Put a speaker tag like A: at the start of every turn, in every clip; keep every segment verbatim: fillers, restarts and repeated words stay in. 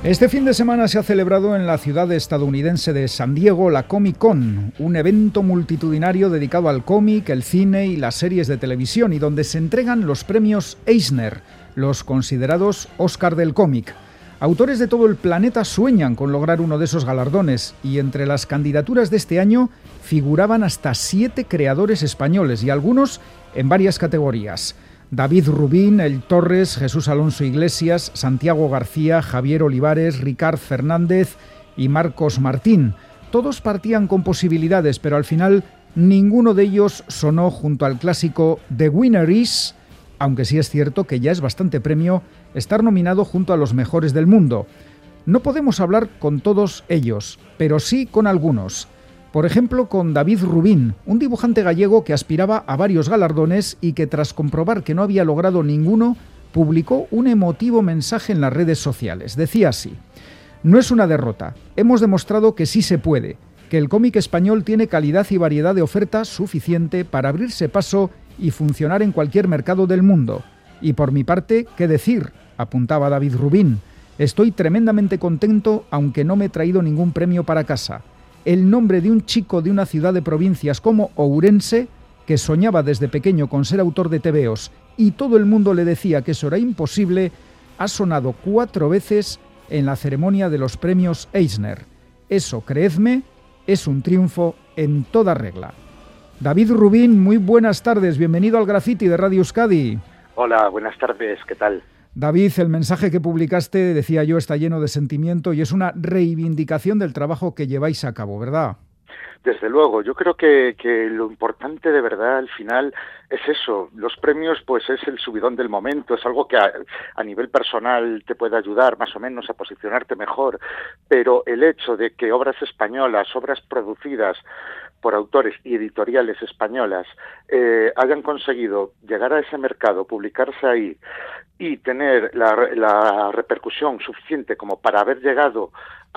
A: Este fin de semana se ha celebrado en la ciudad estadounidense de San Diego la Comic Con, un evento multitudinario dedicado al cómic, el cine y las series de televisión, y donde se entregan los premios Eisner, los considerados Oscar del cómic. Autores de todo el planeta sueñan con lograr uno de esos galardones, y entre las candidaturas de este año figuraban hasta siete creadores españoles y algunos en varias categorías. David Rubín, El Torres, Jesús Alonso Iglesias, Santiago García, Javier Olivares, Ricard Fernández y Marcos Martín. Todos partían con posibilidades, pero al final ninguno de ellos sonó junto al clásico The Winner Is, aunque sí es cierto que ya es bastante premio estar nominado junto a los mejores del mundo. No podemos hablar con todos ellos, pero sí con algunos. Por ejemplo, con David Rubín, un dibujante gallego que aspiraba a varios galardones y que, tras comprobar que no había logrado ninguno, publicó un emotivo mensaje en las redes sociales. Decía así: no es una derrota, hemos demostrado que sí se puede, que el cómic español tiene calidad y variedad de oferta suficiente para abrirse paso y funcionar en cualquier mercado del mundo. Y por mi parte, ¿qué decir?, apuntaba David Rubín. Estoy tremendamente contento, aunque no me he traído ningún premio para casa. El nombre de un chico de una ciudad de provincias como Ourense, que soñaba desde pequeño con ser autor de tebeos y todo el mundo le decía que eso era imposible, ha sonado cuatro veces en la ceremonia de los premios Eisner. Eso, creedme, es un triunfo en toda regla. David Rubín, muy buenas tardes, bienvenido al Graffiti de Radio Euskadi.
B: Hola, buenas tardes, ¿qué tal?
A: David, el mensaje que publicaste, decía yo, está lleno de sentimiento y es una reivindicación del trabajo que lleváis a cabo, ¿verdad?
B: Desde luego, yo creo que, que lo importante de verdad al final es eso. Los premios pues es el subidón del momento, es algo que a, a nivel personal te puede ayudar más o menos a posicionarte mejor, pero el hecho de que obras españolas, obras producidas por autores y editoriales españolas eh, hayan conseguido llegar a ese mercado, publicarse ahí y tener la, la repercusión suficiente como para haber llegado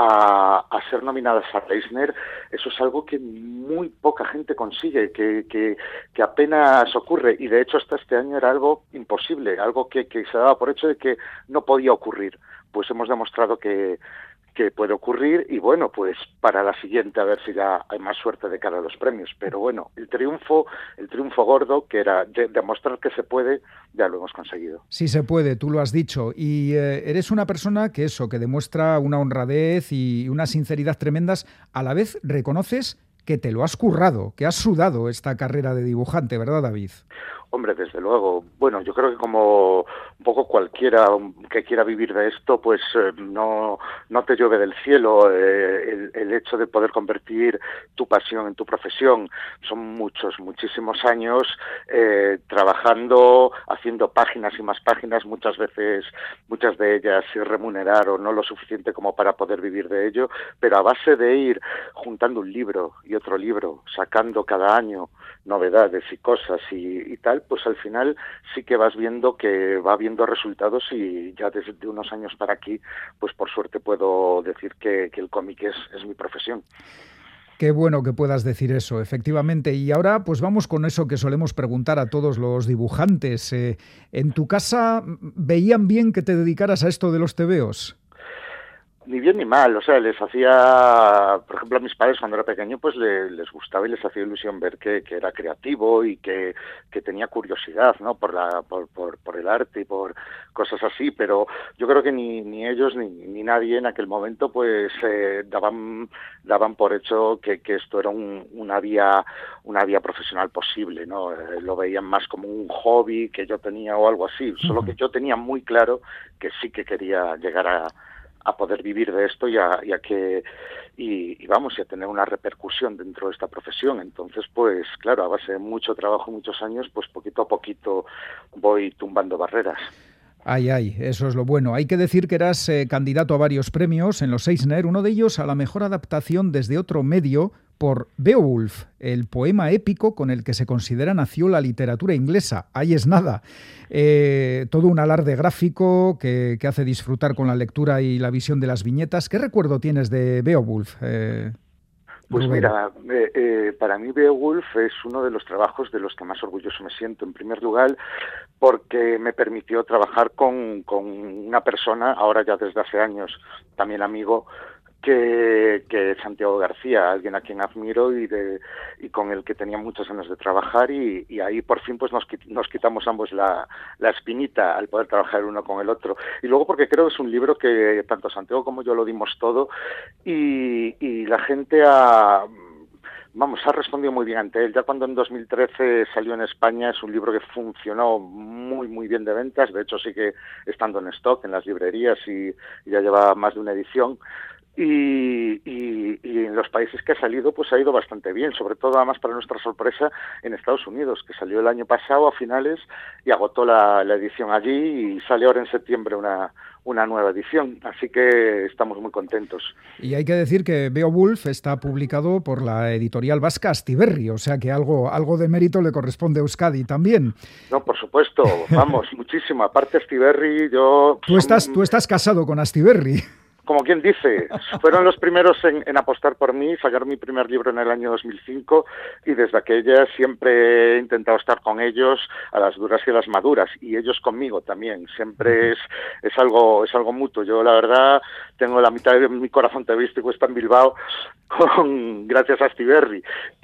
B: a, a ser nominadas a Eisner, eso es algo que muy poca gente consigue, que, que, que apenas ocurre, y de hecho hasta este año era algo imposible, algo que, que se daba por hecho de que no podía ocurrir. Pues hemos demostrado que que puede ocurrir y bueno, pues para la siguiente a ver si ya hay más suerte de cara a los premios, pero bueno, el triunfo, el triunfo gordo, que era de demostrar que se puede, ya lo hemos conseguido.
A: Sí se puede, tú lo has dicho, y eh, eres una persona que eso, que demuestra una honradez y una sinceridad tremendas, a la vez reconoces que te lo has currado, que has sudado esta carrera de dibujante, ¿verdad, David?
B: Hombre, desde luego. Bueno, yo creo que como un poco cualquiera que quiera vivir de esto, pues eh, no, no te llueve del cielo. Eh, el, el hecho de poder convertir tu pasión en tu profesión son muchos, muchísimos años eh, trabajando, haciendo páginas y más páginas, muchas veces, muchas de ellas sin remunerar o no lo suficiente como para poder vivir de ello, pero a base de ir juntando un libro y otro libro, sacando cada año novedades y cosas y, y tal, pues al final sí que vas viendo que va viendo resultados y ya desde unos años para aquí, pues por suerte puedo decir que, que el cómic es, es mi profesión.
A: Qué bueno que puedas decir eso, efectivamente. Y ahora pues vamos con eso que solemos preguntar a todos los dibujantes. Eh, ¿En tu casa veían bien que te dedicaras a esto de los tebeos?
B: Ni bien ni mal, o sea, les hacía, por ejemplo, a mis padres cuando era pequeño, pues le, les gustaba y les hacía ilusión ver que, que era creativo y que, que tenía curiosidad, ¿no? Por la, por, por, por el arte y por cosas así, pero yo creo que ni, ni ellos ni, ni nadie en aquel momento, pues eh, daban, daban por hecho que, que esto era un, una vía, una vía profesional posible, ¿no? Eh, lo veían más como un hobby que yo tenía o algo así, solo que yo tenía muy claro que sí que quería llegar a a poder vivir de esto y a, y a que y, y vamos y a tener una repercusión dentro de esta profesión. Entonces, pues claro, a base de mucho trabajo, muchos años, pues poquito a poquito voy tumbando barreras.
A: Ay, ay, eso es lo bueno. Hay que decir que eras eh, candidato a varios premios en los Eisner, uno de ellos a la mejor adaptación desde otro medio por Beowulf, el poema épico con el que se considera nació la literatura inglesa. Ahí es nada. Eh, todo un alarde gráfico que, que hace disfrutar con la lectura y la visión de las viñetas. ¿Qué recuerdo tienes de Beowulf? Eh...
B: Pues
A: Rubén.
B: mira, eh, eh, para mí Beowulf es uno de los trabajos de los que más orgulloso me siento. En primer lugar, porque me permitió trabajar con, con una persona, ahora ya desde hace años, también amigo, que, que es Santiago García, alguien a quien admiro y de y con el que tenía muchas ganas de trabajar, y, y ahí por fin pues nos, nos quitamos ambos la, la espinita al poder trabajar uno con el otro. Y luego porque creo que es un libro que tanto Santiago como yo lo dimos todo, y, y la gente ha... Vamos, ha respondido muy bien ante él. Ya cuando en dos mil trece salió en España, es un libro que funcionó muy, muy bien de ventas. De hecho, sigue estando en stock en las librerías y, y ya lleva más de una edición. Y, y, y en los países que ha salido, pues ha ido bastante bien, sobre todo además para nuestra sorpresa en Estados Unidos, que salió el año pasado a finales y agotó la, la edición allí, y sale ahora en septiembre una, una nueva edición, así que estamos muy contentos.
A: Y hay que decir que Beowulf está publicado por la editorial vasca Astiberri, o sea que algo, algo de mérito le corresponde a Euskadi también.
B: No, por supuesto, vamos, muchísimo. Aparte Astiberri, yo...
A: Tú estás, tú estás casado con Astiberri.
B: Como quien dice, fueron los primeros en, en apostar por mí, sacaron mi primer libro en el año dos mil cinco, y desde aquella siempre he intentado estar con ellos a las duras y a las maduras, y ellos conmigo también. Siempre es, es algo es algo mutuo. Yo la verdad tengo la mitad de mi corazón tebeístico está en Bilbao, con gracias a Astiberri.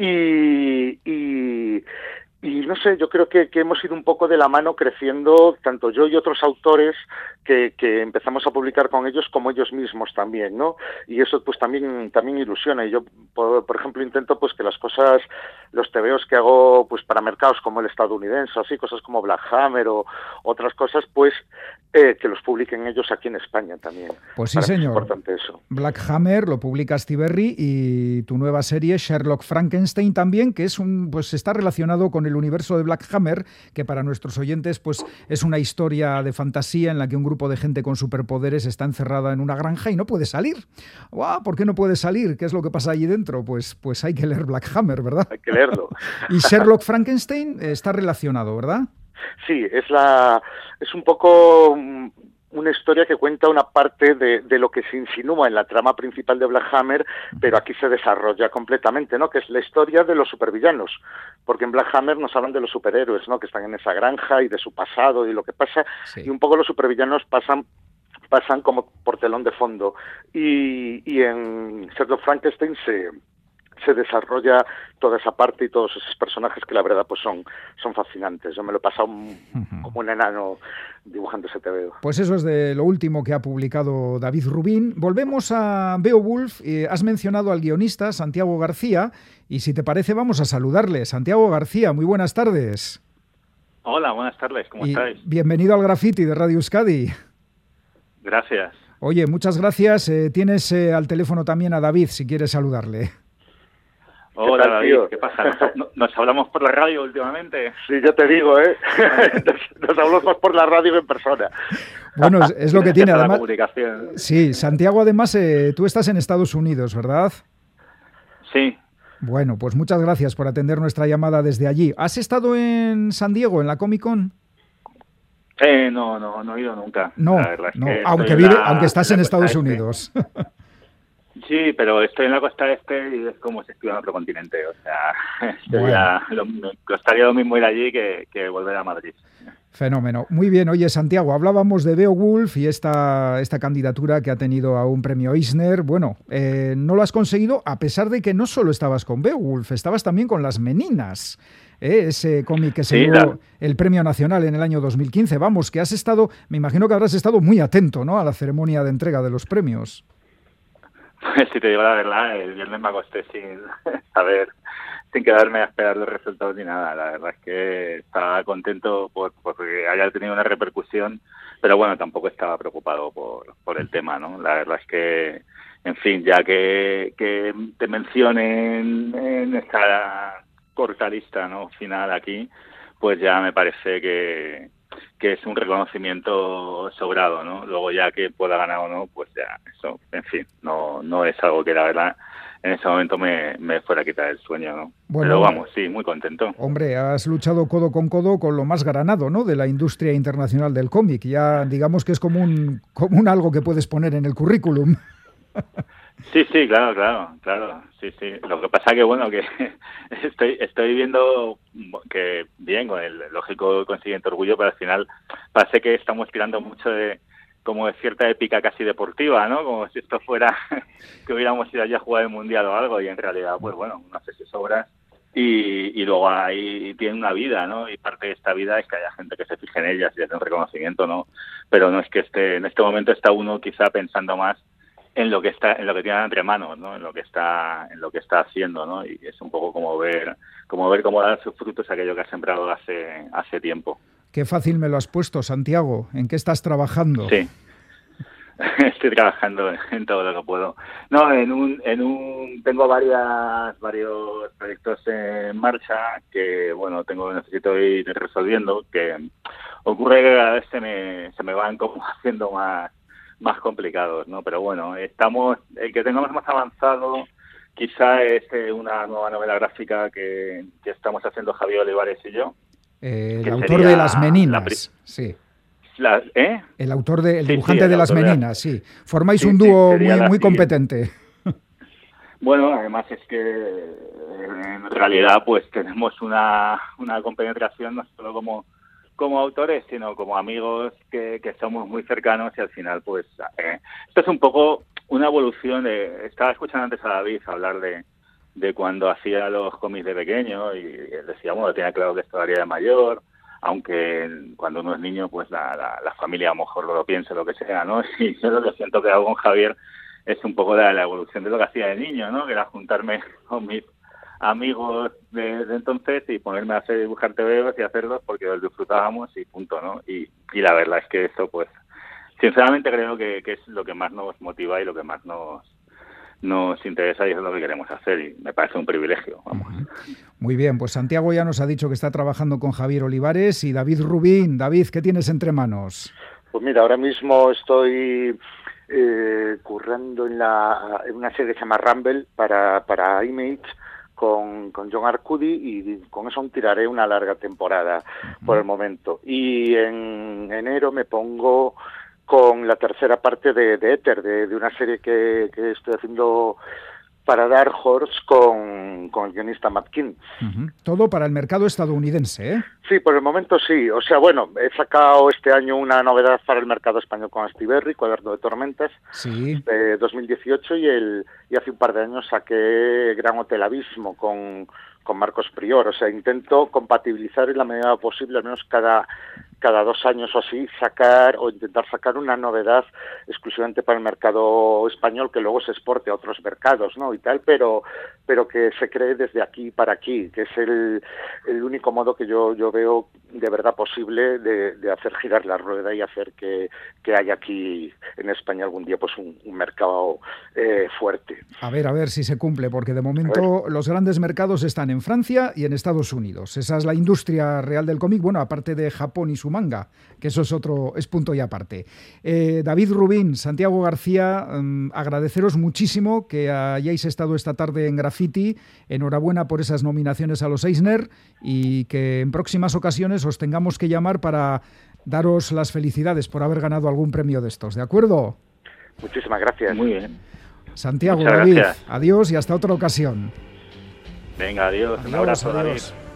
B: Y... y Y no sé, yo creo que, que hemos ido un poco de la mano creciendo, tanto yo y otros autores que, que empezamos a publicar con ellos, como ellos mismos también, ¿no? Y eso pues también también ilusiona. Y yo, por, por ejemplo, intento pues que las cosas, los tebeos que hago pues para mercados como el estadounidense, así, cosas como Black Hammer o otras cosas, pues eh, que los publiquen ellos aquí en España también.
A: Pues sí,
B: para
A: señor.
B: Es importante eso.
A: Black Hammer lo publica Astiberri, y tu nueva serie Sherlock Frankenstein también, que es un pues está relacionado con el universo de Black Hammer, que para nuestros oyentes pues es una historia de fantasía en la que un grupo de gente con superpoderes está encerrada en una granja y no puede salir. ¡Guau! ¿Por qué no puede salir? ¿Qué es lo que pasa allí dentro? Pues, pues hay que leer Black Hammer, ¿verdad?
B: Hay que leerlo.
A: Y Sherlock Frankenstein está relacionado, ¿verdad?
B: Sí, es la es un poco una historia que cuenta una parte de, de lo que se insinúa en la trama principal de Black Hammer, pero aquí se desarrolla completamente, ¿no? Que es la historia de los supervillanos, porque en Black Hammer nos hablan de los superhéroes, ¿no? Que están en esa granja y de su pasado y lo que pasa, sí. Y un poco los supervillanos pasan pasan como por telón de fondo, y, y en Sherlock Frankenstein se se desarrolla toda esa parte y todos esos personajes que la verdad pues son, son fascinantes. Yo me lo he pasado un, uh-huh. como un enano dibujando ese tebeo.
A: Pues eso es de lo último que ha publicado David Rubín. Volvemos a Beowulf. Eh, has mencionado al guionista Santiago García, y si te parece vamos a saludarle. Santiago García, muy buenas tardes.
C: Hola, buenas tardes, ¿cómo
A: y
C: estáis?
A: Bienvenido al Graffiti de Radio Euskadi.
C: Gracias.
A: Oye, muchas gracias. Eh, tienes eh, al teléfono también a David, si quieres saludarle.
C: Hola, ¿Qué David, ¿qué pasa? ¿Nos, ¿Nos hablamos por la radio últimamente?
B: Sí, yo te digo, ¿eh? nos, nos hablamos por la radio en persona.
A: Bueno, es, es lo que tiene, además.
C: Comunicación.
A: Sí, Santiago, además, eh, tú estás en Estados Unidos, ¿verdad?
C: Sí.
A: Bueno, pues muchas gracias por atender nuestra llamada desde allí. ¿Has estado en San Diego, en la Comic Con?
C: Eh, no, no, no he ido nunca.
A: No,
C: la verdad es
A: no.
C: que
A: aunque, vive,
C: la,
A: aunque estás en Estados
C: este.
A: Unidos.
C: Sí, pero estoy en la costa este y es como si estuviera en otro continente. O sea,
A: bueno.
C: ya, lo, me costaría lo mismo ir allí que, que volver a Madrid.
A: Fenómeno. Muy bien. Oye, Santiago, hablábamos de Beowulf y esta, esta candidatura que ha tenido a un premio Eisner. Bueno, eh, no lo has conseguido a pesar de que no solo estabas con Beowulf, estabas también con Las Meninas, ¿eh? Ese cómic que se
C: sí,
A: dio
C: la...
A: el premio nacional en el año dos mil quince. Vamos, que has estado, me imagino que habrás estado muy atento, ¿no?, a la ceremonia de entrega de los premios.
C: Pues si te digo la verdad, el viernes me acosté sin saber, sin quedarme a esperar los resultados ni nada. La verdad es que estaba contento por porque haya tenido una repercusión, pero bueno, tampoco estaba preocupado por, por el tema, ¿no? La verdad es que, en fin, ya que, que te mencionen en esta corta lista, ¿no?, final aquí, pues ya me parece que... que es un reconocimiento sobrado, ¿no? Luego ya que pueda ganar o no, pues ya eso, en fin, no no es algo que la verdad en ese momento me, me fuera a quitar el sueño, ¿no? Bueno, pero vamos, sí, muy contento.
A: Hombre, has luchado codo con codo con lo más granado, ¿no?, de la industria internacional del cómic. Ya digamos que es como un, como un algo que puedes poner en el currículum.
C: Sí, sí, claro, claro, claro, sí, sí. Lo que pasa que, bueno, que estoy estoy viendo que bien, con el lógico y consiguiente orgullo, pero al final parece que estamos tirando mucho de como de cierta épica casi deportiva, ¿no? Como si esto fuera que hubiéramos ido allí a jugar el Mundial o algo, y en realidad, pues bueno, no sé si sobras. Y, y luego ahí tiene una vida, ¿no? Y parte de esta vida es que haya gente que se fije en ellas y les dé un reconocimiento, ¿no? Pero no es que esté, en este momento está uno quizá pensando más en lo que está, en lo que tiene entre manos, ¿no? En lo que está, en lo que está haciendo, ¿no? Y es un poco como ver, como ver cómo dar sus frutos aquello que has sembrado hace, hace tiempo.
A: Qué fácil me lo has puesto, Santiago. ¿En qué estás trabajando?
C: Sí. Estoy trabajando en todo lo que puedo. No, en un, en un, tengo varias, varios proyectos en marcha que, bueno, tengo, necesito ir resolviendo, que ocurre que cada vez se me, se me van como haciendo más, más complicados, ¿no? Pero bueno, estamos, el que tengamos más avanzado quizá es una nueva novela gráfica que, que estamos haciendo Javier Olivares y yo.
A: Eh, el autor de Las Meninas,
C: la,
A: sí.
C: La, ¿eh?
A: El autor de, el dibujante
C: sí, sí, el
A: de Las Meninas, de la... sí. Formáis sí, un dúo sí, muy, muy competente.
C: Bueno, además es que en realidad pues tenemos una, una compenetración no solo como como autores, sino como amigos que, que somos muy cercanos, y al final pues eh, esto es un poco una evolución de... Estaba escuchando antes a David hablar de, de cuando hacía los cómics de pequeño, y él decía, bueno, tenía claro que esto haría de mayor, aunque cuando uno es niño pues la, la, la familia a lo mejor lo piense, lo que sea, ¿no? Y yo lo que siento que hago con Javier es un poco de la evolución de lo que hacía de niño, ¿no? Que era juntarme con mis amigos de, de entonces y ponerme a hacer dibujar tebeos y hacerlos porque los disfrutábamos y punto, ¿no? Y, y la verdad es que eso, pues, sinceramente creo que, que es lo que más nos motiva y lo que más nos nos interesa, y es lo que queremos hacer, y me parece un privilegio, vamos.
A: Muy bien, pues Santiago ya nos ha dicho que está trabajando con Javier Olivares y David Rubín. David, ¿qué tienes entre manos?
B: Pues mira, ahora mismo estoy eh, currando en, la, en una serie que se llama Rumble para, para Image, con, con John Arcudi, y con eso tiraré una larga temporada uh-huh. por el momento. Y en enero me pongo con la tercera parte de, de Éter, de, de una serie que, que estoy haciendo para Dark Horse con, con el guionista Matt King.
A: Uh-huh. Todo para el mercado estadounidense, ¿eh?
B: Sí, por el momento sí. O sea, bueno, he sacado este año una novedad para el mercado español con Astiberri, Cuaderno de Tormentas,
A: sí.
B: de dos mil dieciocho, y, el, y hace un par de años saqué Gran Hotel Abismo con, con Marcos Prior. O sea, intento compatibilizar en la medida posible, al menos cada... cada dos años o así, sacar o intentar sacar una novedad exclusivamente para el mercado español, que luego se exporte a otros mercados, ¿no? Y tal, pero pero que se cree desde aquí para aquí, que es el, el único modo que yo yo veo de verdad posible de, de hacer girar la rueda y hacer que, que haya aquí en España algún día pues un, un mercado eh, fuerte.
A: A ver, a ver si se cumple, porque de momento los grandes mercados están en Francia y en Estados Unidos. Esa es la industria real del cómic, bueno, aparte de Japón y su manga, que eso es otro, es punto y aparte. Eh, David Rubín, Santiago García, eh, agradeceros muchísimo que hayáis estado esta tarde en Graffiti. Enhorabuena por esas nominaciones a los Eisner, y que en próximas ocasiones os tengamos que llamar para daros las felicidades por haber ganado algún premio de estos, ¿de acuerdo?
B: Muchísimas gracias.
C: Muy bien.
A: Santiago,
C: Muchas
A: David,
C: gracias.
A: Adiós y hasta otra ocasión.
C: Venga, adiós.
A: adiós
C: Un abrazo,
A: adiós.
C: David.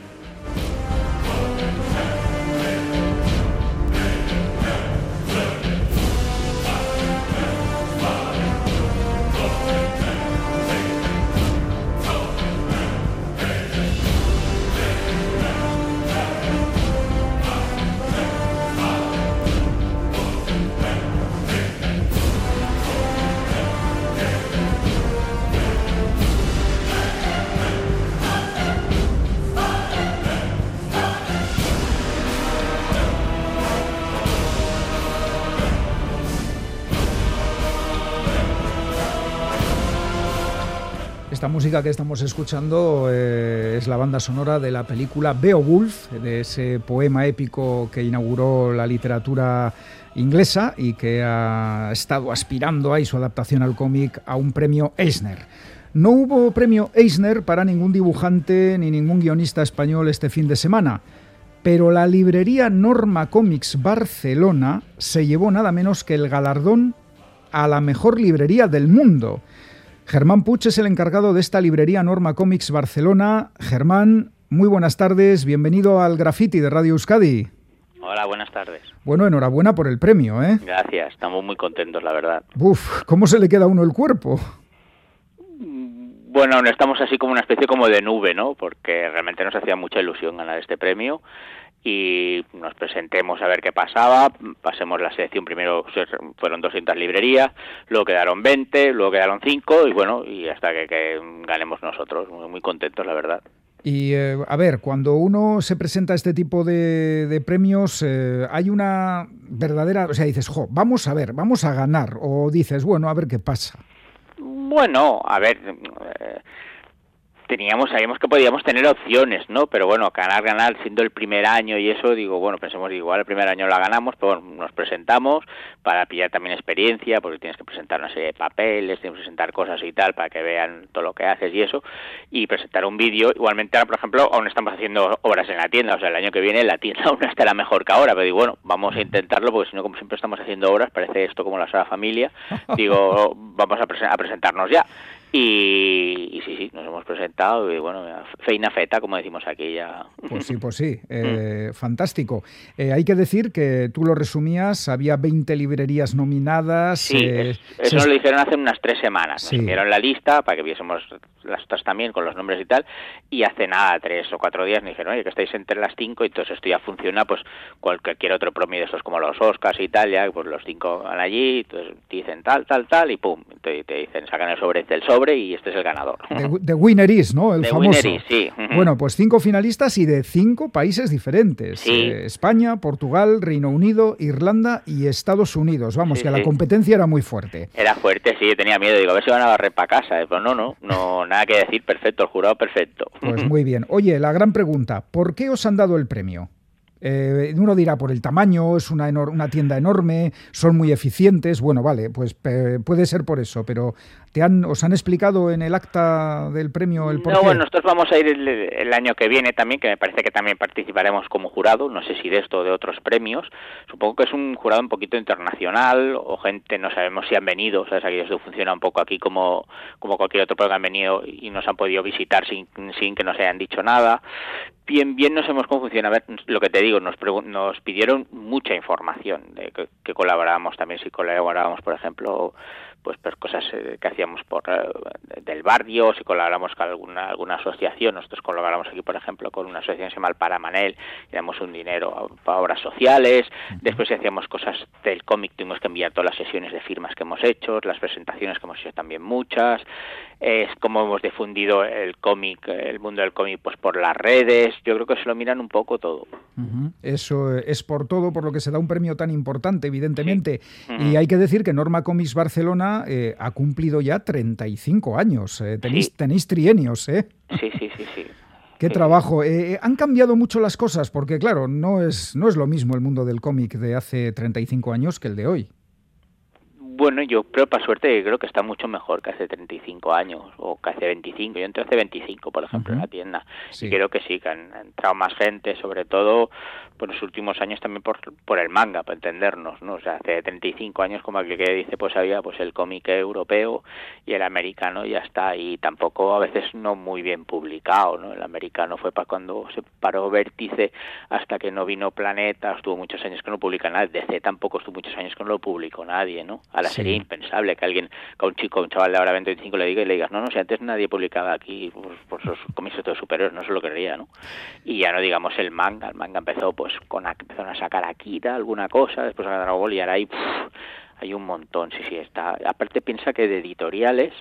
A: Esta música que estamos escuchando eh, es la banda sonora de la película Beowulf, de ese poema épico que inauguró la literatura inglesa y que ha estado aspirando ahí su adaptación al cómic a un premio Eisner. No hubo premio Eisner para ningún dibujante ni ningún guionista español este fin de semana, pero la librería Norma Comics Barcelona se llevó nada menos que el galardón a la mejor librería del mundo. Germán Puig es el encargado de esta librería Norma Comics Barcelona. Germán, muy buenas tardes, bienvenido al Graffiti de Radio Euskadi.
D: Hola, buenas tardes.
A: Bueno, enhorabuena por el premio, ¿eh?
D: Gracias, estamos muy contentos, la verdad.
A: Uf, ¿cómo se le queda a uno el cuerpo?
D: Bueno, estamos así como una especie como de nube, ¿no? Porque realmente nos hacía mucha ilusión ganar este premio y nos presentemos a ver qué pasaba, pasemos la selección, primero fueron doscientas librerías, luego quedaron veinte, luego quedaron cinco y bueno, y hasta que, que ganemos nosotros, muy, muy contentos, la verdad.
A: Y eh, a ver, cuando uno se presenta a este tipo de, de premios, eh, hay una verdadera, o sea, dices, jo, vamos a ver, vamos a ganar, o dices, bueno, a ver qué pasa.
D: Bueno, a ver, eh, teníamos, sabíamos que podíamos tener opciones, ¿no? Pero bueno, ganar, ganar, siendo el primer año y eso, digo, bueno, pensemos, igual el primer año la ganamos, pero bueno, nos presentamos para pillar también experiencia, porque tienes que presentar una serie de papeles, tienes que presentar cosas y tal, para que vean todo lo que haces y eso, y presentar un vídeo. Igualmente ahora, por ejemplo, aún estamos haciendo obras en la tienda, o sea, el año que viene la tienda aún estará mejor que ahora, pero digo, bueno, vamos a intentarlo, porque si no, como siempre estamos haciendo obras, parece esto como la Sagrada Familia, digo, vamos a, presen- a presentarnos ya. Y, y sí, sí, nos hemos presentado y bueno, feina feta, como decimos aquí ya.
A: Pues sí, pues sí, eh, fantástico. Eh, hay que decir que tú lo resumías, había veinte librerías nominadas.
D: Sí,
A: eh,
D: es, eso
A: se...
D: nos lo dijeron hace unas tres semanas.
A: Sí.
D: Nos enviaron la lista para que viésemos las otras también con los nombres y tal, y hace nada, tres o cuatro días me dijeron, oye, que estáis entre las cinco, y entonces esto ya funciona, pues cualquier otro premio de estos como los Oscars y tal, ya pues los cinco van allí, entonces te dicen tal, tal, tal, y pum, te, te dicen, sacan el sobre del sobre y este es el ganador.
A: The, the Winner is, ¿no? El
D: The
A: famoso.
D: Winner is, sí.
A: Bueno, pues cinco finalistas y de cinco países diferentes.
D: Sí.
A: Eh, España, Portugal, Reino Unido, Irlanda y Estados Unidos. Vamos,
D: Sí,
A: que
D: sí.
A: la competencia era muy fuerte.
D: Era fuerte, sí, tenía miedo, digo, a ver si van a barrer para casa. Pero no, no, no, nada que decir, perfecto, el jurado perfecto.
A: Pues muy bien. Oye, la gran pregunta, ¿por qué os han dado el premio? Eh, uno dirá por el tamaño, es una, enor- una tienda enorme, son muy eficientes. Bueno, vale, pues eh, puede ser por eso, pero ¿te han, os han explicado en el acta del premio el por
D: No,
A: qué?
D: bueno, nosotros vamos a ir el, el año que viene también, que me parece que también participaremos como jurado, no sé si de esto o de otros premios. Supongo que es un jurado un poquito internacional, o gente, no sabemos si han venido, ¿sabes? Aquí esto funciona un poco aquí como, como cualquier otro programa que han venido y nos han podido visitar sin, sin que nos hayan dicho nada. Bien, bien no sabemos cómo funciona. A ver, lo que te digo, nos, pregun- nos pidieron mucha información, de que, que colaborábamos también, si colaborábamos, por ejemplo, pues por cosas eh, que hacíamos por eh, del barrio, si colaboramos con alguna alguna asociación. Nosotros colaboramos aquí, por ejemplo, con una asociación que se llama el Paramanel, y damos un dinero a, a obras sociales. Después, si hacíamos cosas del cómic, tuvimos que enviar todas las sesiones de firmas que hemos hecho, las presentaciones que hemos hecho también muchas. Es como hemos difundido el cómic, el mundo del cómic, pues por las redes. Yo creo que se lo miran un poco todo.
A: Uh-huh. Eso es por todo, por lo que se da un premio tan importante, evidentemente.
D: Sí. Uh-huh.
A: Y hay que decir que Norma Comics Barcelona eh, ha cumplido ya treinta y cinco años. Eh, tenéis,
D: Sí.
A: tenéis trienios, ¿eh?
D: Sí, sí, sí, sí.
A: Qué
D: Sí.
A: trabajo. Eh, han cambiado mucho las cosas, porque claro, no es, no es lo mismo el mundo del cómic de hace treinta y cinco años que el de hoy.
D: Bueno, yo creo, para suerte, creo que está mucho mejor que hace treinta y cinco años o que hace veinticinco. Yo entré hace veinticinco, por ejemplo,
A: Uh-huh.
D: en la tienda.
A: Sí.
D: Y creo que sí, que han ha entrado más gente, sobre todo por los últimos años también por, por el manga, para entendernos, ¿no? O sea, hace treinta y cinco años, como aquel que dice, pues había pues el cómic europeo y el americano ya está, y tampoco a veces no muy bien publicado, ¿no? El americano fue para cuando se paró Vértice, hasta que no vino Planeta, estuvo muchos años que no publica nada. D C tampoco estuvo muchos años que no lo publicó nadie, ¿no? Ahora
A: Sí.
D: sería impensable que alguien, que a un chico, un chaval de ahora veinticinco le diga y le digas, no, no, si antes nadie publicaba aquí por, por sus cómics de superiores, no se lo creería, ¿no? Y ya no digamos el manga, el manga empezó pues con, empezaron a sacar Akira, alguna cosa, después a Dragon Ball, y ahora hay, pff, hay un montón, sí, sí, está. Aparte piensa que de editoriales,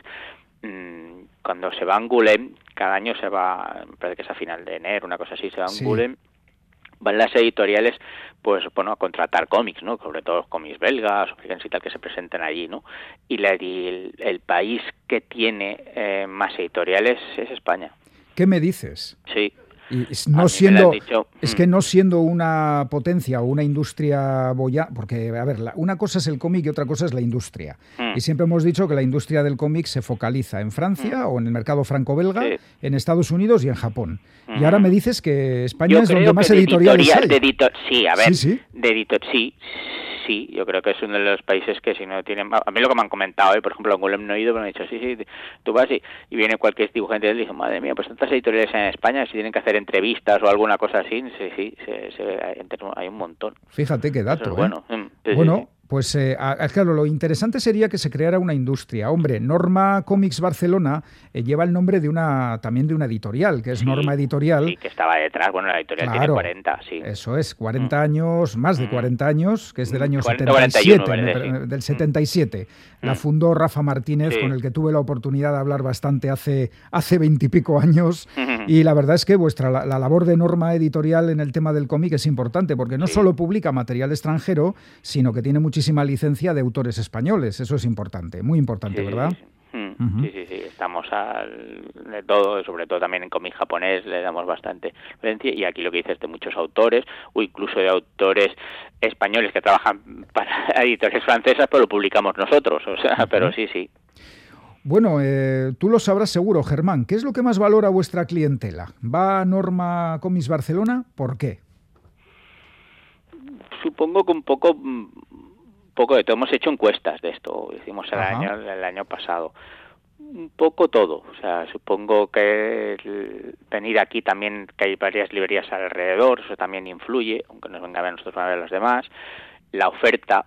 D: mmm, cuando se va a Angoulême, cada año se va, me parece que es a final de enero, una cosa así, se va a
A: Sí.
D: Angoulême, van las editoriales, pues bueno, a contratar cómics, ¿no? Sobre todo cómics belgas, africanos y tal, que se presenten allí, ¿no? Y, la, y el, el país que tiene eh, más editoriales es España.
A: ¿Qué me dices?
D: Sí.
A: Y es-
D: A mí
A: no
D: me
A: siendo,
D: lo han dicho.
A: es
D: Mm.
A: que no siendo una potencia o una industria boya, porque, a ver, la- una cosa es el cómic y otra cosa es la industria.
D: Mm.
A: Y siempre hemos dicho que la industria del cómic se focaliza en Francia o en el mercado franco-belga,
D: Sí.
A: en Estados Unidos y en Japón. Y
D: Mm.
A: ahora me dices que España
D: Yo
A: es
D: creo
A: donde más
D: que de
A: editoriales
D: editorial-
A: hay.
D: de edito- sí, a ver,
A: Sí, sí.
D: de edito- sí, sí, yo creo que es uno de los países que si no tienen... A mí lo que me han comentado, ¿eh? Por ejemplo, Angoulême no he ido, pero me han dicho, sí, sí, tú vas y, y viene cualquier dibujante y dice, madre mía, pues tantas editoriales en España, si tienen que hacer entrevistas o alguna cosa así, sí, sí, se, se, hay un montón.
A: Fíjate qué dato,
D: es bueno.
A: ¿eh?
D: Sí,
A: bueno,
D: sí, sí.
A: Pues eh, claro, lo interesante sería que se creara una industria. Hombre, Norma Comics Barcelona eh, lleva el nombre de una también de una editorial, que es sí, Norma Editorial.
D: Sí, que estaba detrás. Bueno, la editorial claro, tiene cuarenta, sí.
A: Eso es, cuarenta mm. años, más de cuarenta años, que es del año
D: cuarenta,
A: setenta y siete,
D: cuarenta y uno,
A: me, del setenta y siete. Mm. La fundó Rafa Martínez, sí. con el que tuve la oportunidad de hablar bastante hace hace veintipico años. Mm. Y la verdad es que vuestra la, la labor de Norma Editorial en el tema del cómic es importante, porque no sí. solo publica material extranjero, sino que tiene muchísima licencia de autores españoles. Eso es importante, muy importante,
D: sí,
A: ¿verdad?
D: Sí, sí. Mm, uh-huh. sí, sí, sí. Estamos al, de todo, sobre todo también en cómic japonés le damos bastante licencia, y aquí lo que dices de muchos autores, o incluso de autores españoles que trabajan para editoriales francesas, pero lo publicamos nosotros, o sea, uh-huh. pero sí, sí.
A: Bueno, eh, tú lo sabrás seguro, Germán. ¿Qué es lo que más valora vuestra clientela? ¿Va a Norma Comics Barcelona? ¿Por qué?
D: Supongo que un poco... poco de todo. Hemos hecho encuestas de esto, hicimos el año, el año pasado. Un poco todo, o sea, supongo que el venir aquí también, que hay varias librerías alrededor, eso también influye, aunque nos venga a ver nosotros, van a ver los demás. La oferta,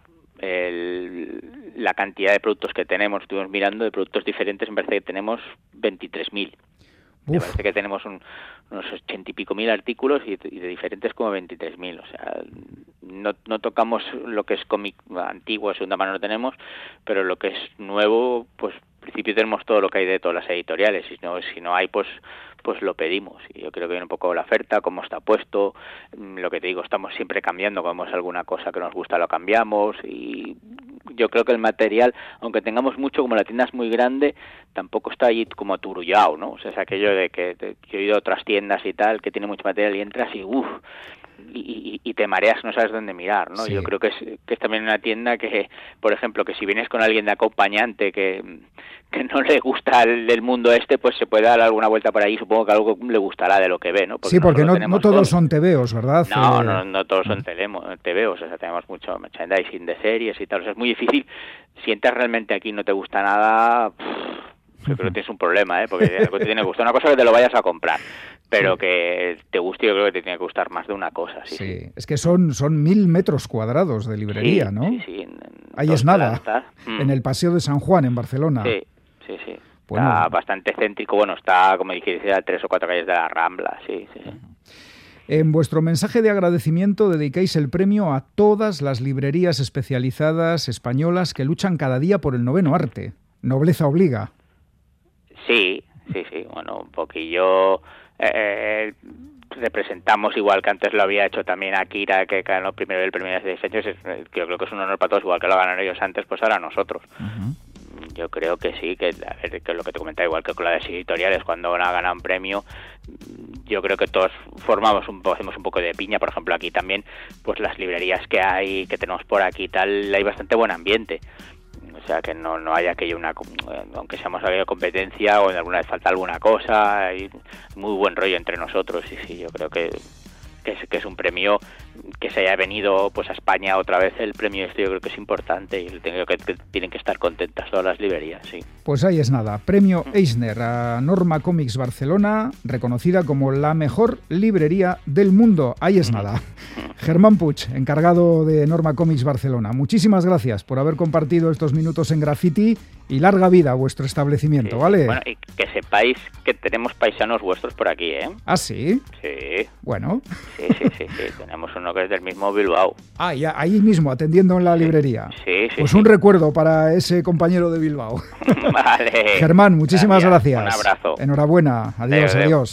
D: el, la cantidad de productos que tenemos, estuvimos mirando de productos diferentes, me parece que tenemos veintitrés mil. Me parece que tenemos un, unos ochenta y pico mil artículos y, y de diferentes como veintitrés mil. O sea, no, no tocamos lo que es cómic antiguo, segunda mano no tenemos, pero lo que es nuevo, pues al principio tenemos todo lo que hay de todas las editoriales. Y no, si no hay, pues pues lo pedimos. Y yo creo que viene un poco la oferta, cómo está puesto. Lo que te digo, estamos siempre cambiando. Cuando vemos alguna cosa que nos gusta, lo cambiamos. Y yo creo que el material, aunque tengamos mucho, como la tienda es muy grande, tampoco está ahí como aturullado, ¿no? O sea, es aquello de que te, yo he ido a otras tiendas y tal, que tiene mucho material y entras y uff, y, y, y te mareas, no sabes dónde mirar, ¿no? Sí. Yo creo que es, que es también una tienda que, por ejemplo, que si vienes con alguien de acompañante que, que no le gusta el, el mundo este, pues se puede dar alguna vuelta por ahí, supongo que algo le gustará de lo que ve, ¿no?
A: Porque sí, porque no, no todos todo. son tebeos, ¿verdad?
D: No, no, no todos son tebeos, o sea, tenemos mucho merchandising de series y tal, o sea, es muy difícil. Si entras realmente aquí y no te gusta nada, pff, yo creo que tienes un problema, ¿eh? Porque te tiene que gustar una cosa que te lo vayas a comprar, pero sí. que te guste, yo creo que te tiene que gustar más de una cosa. Sí,
A: sí. sí. Es que son, son mil metros cuadrados de librería,
D: sí,
A: ¿no?
D: Sí, sí. En, en
A: Ahí es nada, en el Paseo de San Juan, en Barcelona.
D: Sí, sí, sí.
A: Bueno.
D: Está bastante céntrico, bueno, está, como dijiste, a tres o cuatro calles de la Rambla, sí, sí, sí.
A: En vuestro mensaje de agradecimiento dedicáis el premio a todas las librerías especializadas españolas que luchan cada día por el noveno arte. Nobleza obliga.
D: Sí, sí, sí. Bueno, un poquillo eh, representamos, igual que antes lo había hecho también Akira, que ganó primero el premio de hace seis años, que yo creo que es un honor para todos, igual que lo ganaron ellos antes, pues ahora nosotros. Uh-huh. Yo creo que sí, que, a ver, que lo que te comentaba, igual que con las editoriales, cuando van a ganar un premio, yo creo que todos formamos un, hacemos un poco de piña. Por ejemplo, aquí también, pues las librerías que hay, que tenemos por aquí y tal, hay bastante buen ambiente. O sea, que no, no haya aquello una, aunque seamos habido competencia o en alguna vez falta alguna cosa, hay muy buen rollo entre nosotros. Y sí, yo creo que que es, que es un premio que se haya venido pues a España otra vez el premio este, yo creo que es importante y tengo que, que tienen que estar contentas todas las librerías, sí.
A: Pues ahí es nada, premio Eisner a Norma Comics Barcelona, reconocida como la mejor librería del mundo. Ahí es nada. Germán Puig, encargado de Norma Comics Barcelona, muchísimas gracias por haber compartido estos minutos en Graffiti y larga vida a vuestro establecimiento,
D: sí,
A: ¿vale?
D: Bueno, y que sepáis que tenemos paisanos vuestros por aquí, ¿eh?
A: ¿Ah, sí?
D: Sí.
A: Bueno.
D: Sí, sí, sí, sí. Tenemos uno que es del mismo Bilbao.
A: Ah, ya, ahí mismo, atendiendo en la
D: sí.
A: librería.
D: Sí, sí.
A: Pues
D: sí.
A: un recuerdo para ese compañero de Bilbao.
D: Vale.
A: Germán, muchísimas gracias.
D: gracias. Un abrazo.
A: Enhorabuena. Adiós,
D: Deo, deo.
A: adiós.